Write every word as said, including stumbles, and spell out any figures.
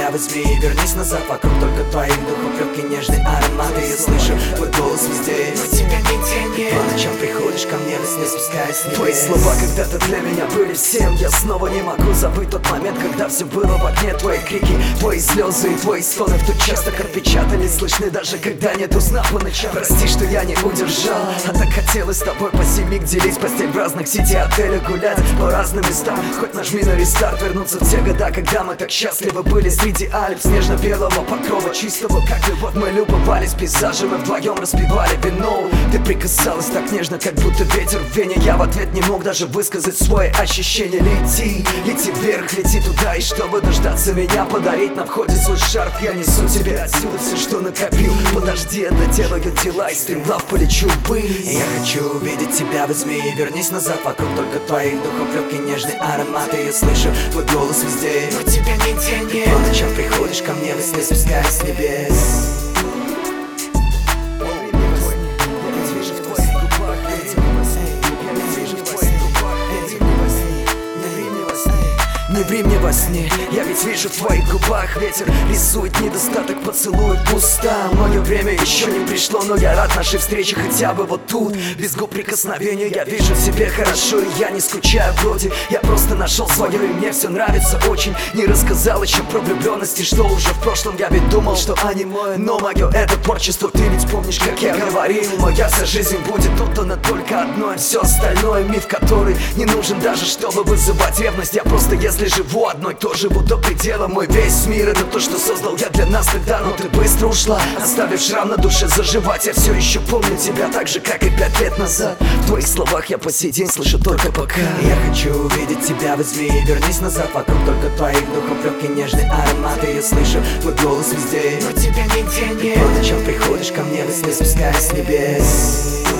тебя возьми и вернись назад. Вокруг только твоих духов легкий нежный аромат. И я слышу твой голос везде, но тебя нигде нет. По ночам приходишь ко мне во сне, спускаясь с небес. Твои слова когда-то для меня были всем. Я снова не могу забыть тот момент, когда все было в огне. Твои крики, твои слезы и твои стоны в тот час так отпечатались, слышны даже когда нету сна по ночам. Прости, что я не удержал, а так хотелось с тобой по семик делить постель в разных сити, отелях, гулять по разным местам. Хоть нажми на рестарт, вернуться в те года, когда мы так счастливы были среди Альп, снежно-белого покрова чистого, как и вот мы любовались пейзажем и вдвоем распивали вино. Ты прикасалась так нежно, как будто ветер в вене. Я в ответ не мог даже высказать свои ощущения. Лети, лети вверх, лети туда, и чтобы дождаться меня, подарить на входе свой шарф. Я несу тебе отсюда все, что накопил. Подожди, я доделаю дела и стремглав полечу ввысь. Я хочу увидеть тебя, возьми и вернись назад. Вокруг только твоих духов легкий нежный аромат. И я слышу твой голос везде, но тебя нигде нет. По ночам приходишь ко мне во сне, спускаясь с небес. Не ври мне во сне, я ведь вижу в твоих губах ветер рисует недостаток, поцелует пусто. Мое время еще не пришло, но я рад нашей встрече хотя бы вот тут. Без губ прикосновения я вижу в себе хорошо, и я не скучаю вроде. Я просто нашел свое, и мне все нравится очень. Не рассказал еще про влюбленности, что уже в прошлом. Я ведь думал, что они мое, но мое это творчество. Ты ведь помнишь, как я говорил, моя вся жизнь будет отдана только одной. Все остальное миф, который не нужен даже, чтобы вызывать ревность. Я просто, если живу одной, то живу до предела. Мой весь мир это то, что создал я для нас тогда. Но ты быстро ушла, оставив шрам на душе заживать. Я все еще помню тебя так же, как и пять лет назад. В твоих словах я по сей день слышу только пока. Я хочу увидеть тебя, возьми и вернись назад. Вокруг только твоих духов легкий нежный аромат. И я слышу твой голос везде, но тебя нигде нет. По ночам приходишь ко мне во сне, спускаясь с небес.